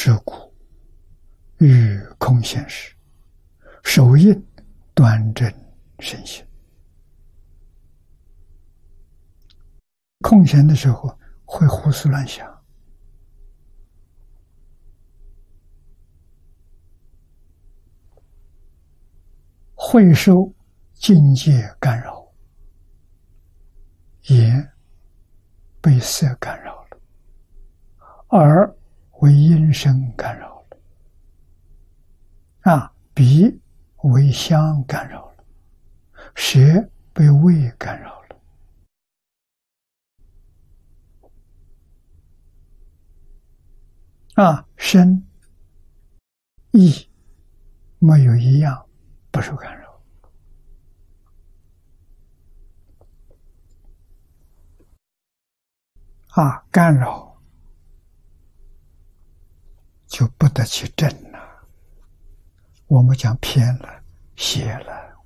是故欲空闲时，手印端正身心。空闲的时候会胡思乱想，会受境界干扰，眼被色干扰了，耳为音声干扰了，鼻为香干扰了，舌被味干扰了，身意没有一样不受干扰。干扰就不得其正了，我们讲偏了邪了。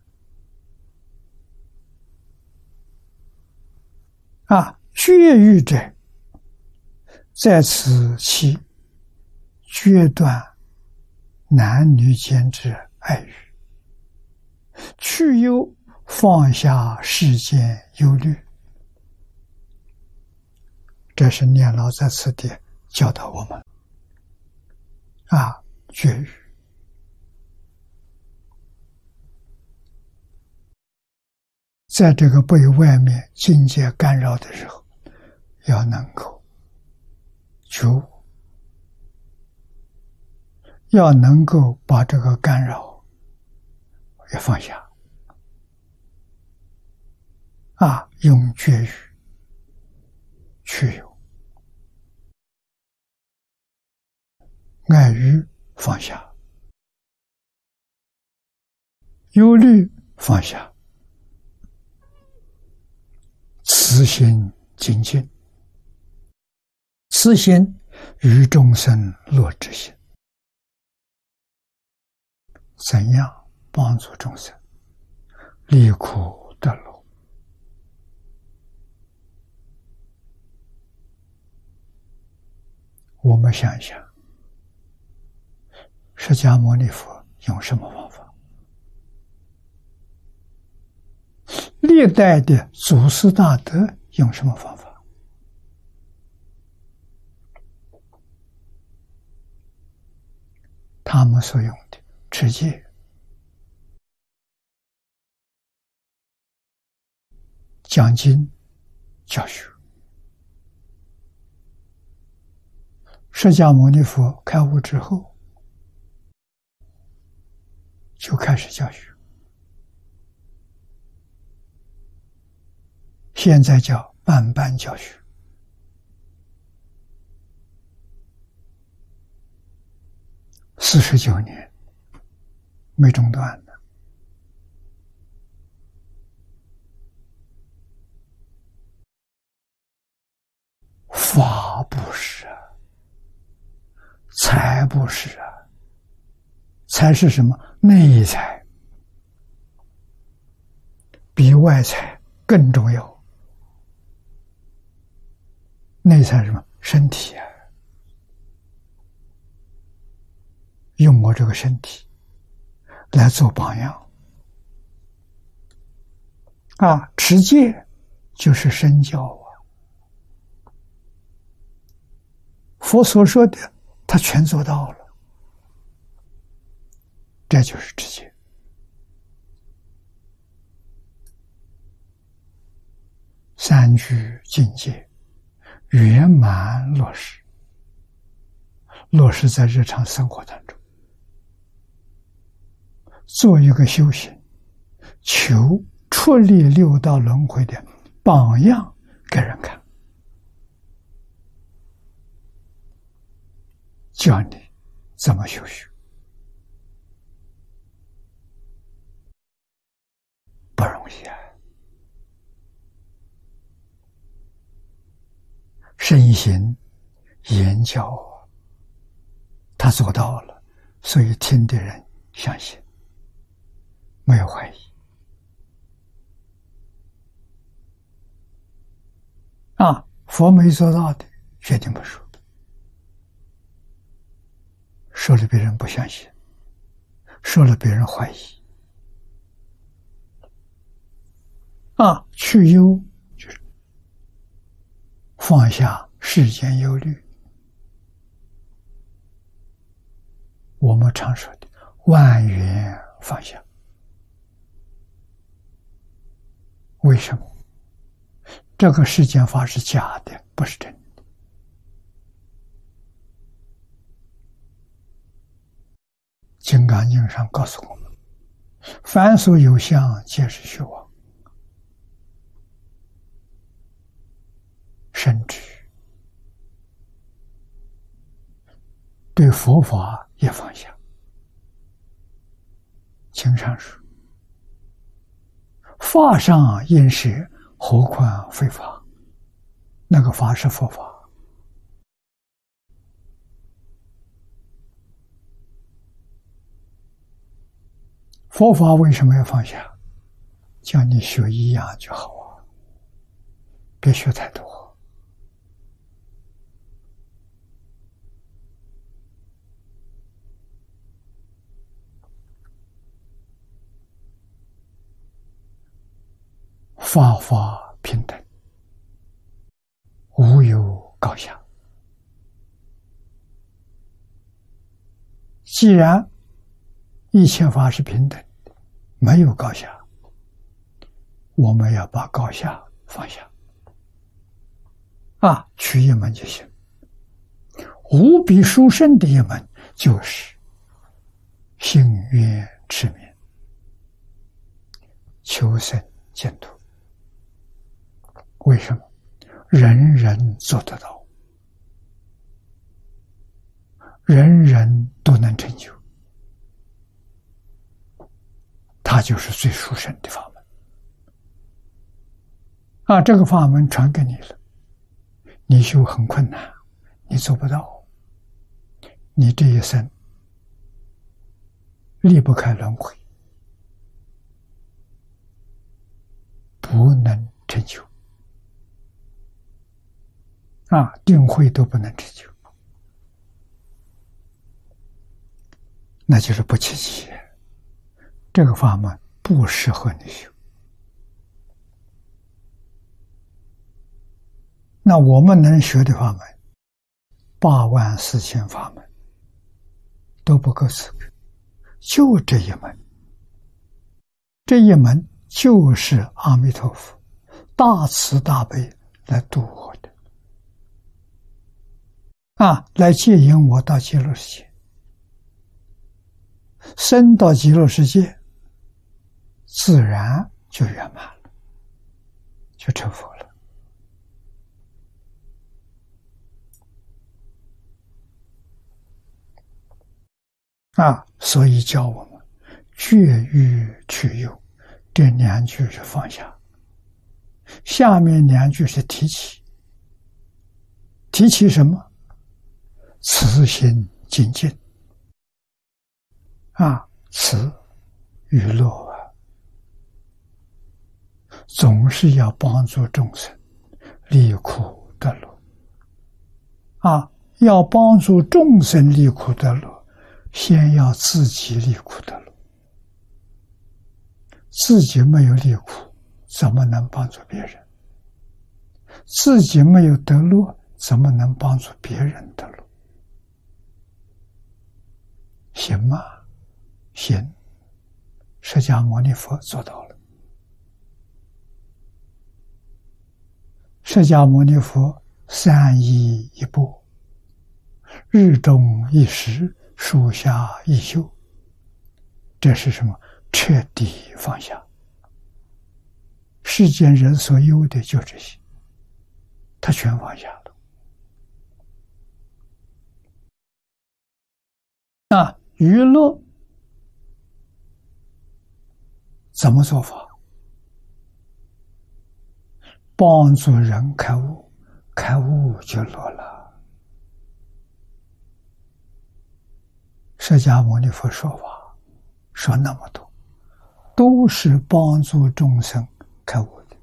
绝欲者，在此期决断男女间之爱欲，去忧放下世间忧虑。这是念老在此地教导我们绝欲。在这个被外面境界干扰的时候，要能够觉悟，要能够把这个干扰也放下，用绝欲去忧，爱欲放下，忧虑放下，慈心精进，慈心与众生乐之心。怎样帮助众生离苦得乐？我们想一想，释迦牟尼佛用什么方法？历代的祖师大德用什么方法？他们所用的持戒、讲经、教学。释迦牟尼佛开悟之后，就开始教学，现在叫办班教学。49年没中断的。法布施财布施财是什么？内财比外财更重要。内财是什么？身体用我这个身体来做榜样持戒就是身教佛所说的他全做到了，这就是持戒。三句境界圆满落实，落实在日常生活当中，做一个修行，求出离六道轮回的榜样给人看，教你怎么修学，不容易身行言教他做到了，所以听的人相信，没有怀疑佛没做到的决定不说。 说了别人不相信，说了别人怀疑。去忧就是放下世间忧虑。我们常说的万缘放下。为什么？这个世间法是假的，不是真的。金刚经上告诉我们，凡所有相，皆是虚妄。甚至对佛法也放下。经上说，法上应舍，何况非法？那个法是佛法。佛法为什么要放下？叫你学一样就好啊，别学太多。法法平等，无有高下。既然一切法是平等的，没有高下，我们要把高下放下。取一门就行。无比殊胜的一门就是信愿持名，求生净土。为什么？人人做得到，人人都能成就，它就是最殊胜的法门。这个法门传给你了，你修很困难，你做不到，你这一生离不开轮回，不能成就。定慧都不能成就，那就是不契机。这个法门不适合你修。那我们能学的法门84000法门都不够资格，就这一门。这一门就是阿弥陀佛大慈大悲来度我的，来接引我到极乐世界。生到极乐世界，自然就圆满了，就成佛了。所以教我们绝欲去忧，这2句是放下，下面2句是提起。提起什么？慈心精进。慈娱乐总是要帮助众生离苦得乐。要帮助众生离苦得乐，先要自己离苦得乐。自己没有离苦，怎么能帮助别人？自己没有得乐，怎么能帮助别人得乐？行吗？行。释迦牟尼佛做到了。释迦牟尼佛3衣1钵，日中1食，树下1宿。这是什么？彻底放下。世间人所有的就这些，他全放下了。娱乐怎么做法？帮助人开悟，开悟就乐了。释迦牟尼佛说法说那么多，都是帮助众生开悟的。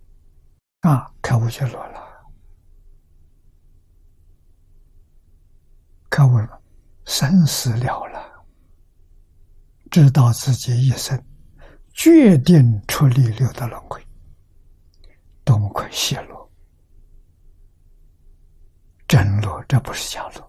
开悟就乐了。 开悟了，生死了了，知道自己一生决定出离六道轮回，多么可喜乐！真乐，这不是假乐。